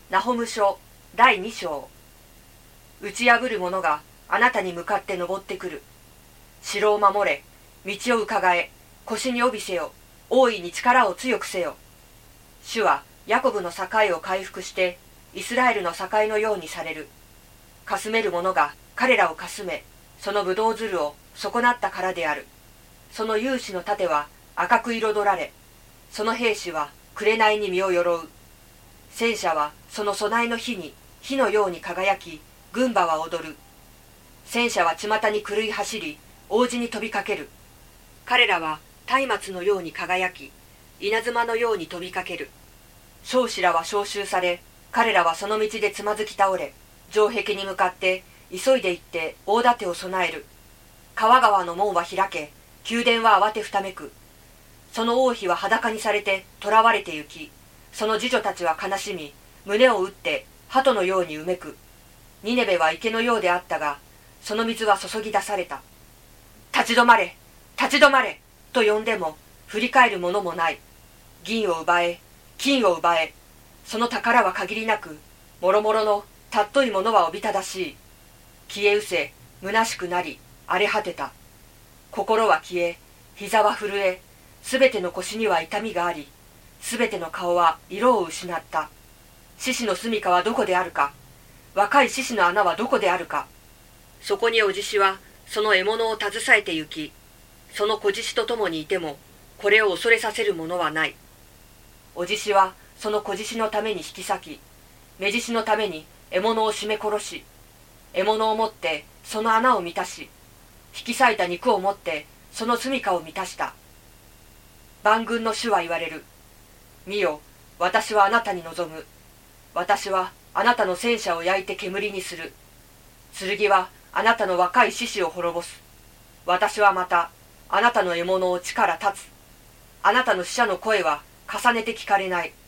ナホム書第2章。打ち破る者があなたに向かって登ってくる。城を守れ、道をうかがえ、腰に帯せよ、大いに力を強くせよ。主はヤコブの境を回復して、イスラエルの境のようにされる。かすめる者が彼らをかすめ、そのぶどうづるを損なったからである。その勇士の盾は赤く彩られ、その兵士は紅に身を鎧う。戦車はその備えの火に火のように輝き、軍馬は踊る。戦車は巷に狂い走り、王子に飛びかける。彼らは松明のように輝き、稲妻のように飛びかける。将士らは召集され、彼らはその道でつまずき倒れ、城壁に向かって急いで行って大盾を備える。川川の門は開け、宮殿は慌てふためく。その王妃は裸にされて囚われて行き、その次女たちは悲しみ、胸を打って鳩のようにうめく。ニネベは池のようであったが、その水は注ぎ出された。立ち止まれ、立ち止まれと呼んでも振り返るものもない。銀を奪え、金を奪え、その宝は限りなく、もろもろの尊いものはおびただしい。消え失せ、虚しくなり、荒れ果てた。心は消え、膝は震え、すべての腰には痛みがあり、すべての顔は色を失った。獅子の住処はどこであるか、若い獅子の穴はどこであるか。そこにお獅子はその獲物を携えて行き、その子獅子と共にいても、これを恐れさせるものはない。お獅子はその子獅子のために引き裂き、目獅子のために獲物を絞め殺し、獲物を持ってその穴を満たし、引き裂いた肉を持ってその住処を満たした。万軍の主は言われる。見よ、私はあなたに望む。私はあなたの戦車を焼いて煙にする。剣はあなたの若い獅子を滅ぼす。私はまたあなたの獲物を地から断つ。あなたの死者の声は重ねて聞かれない。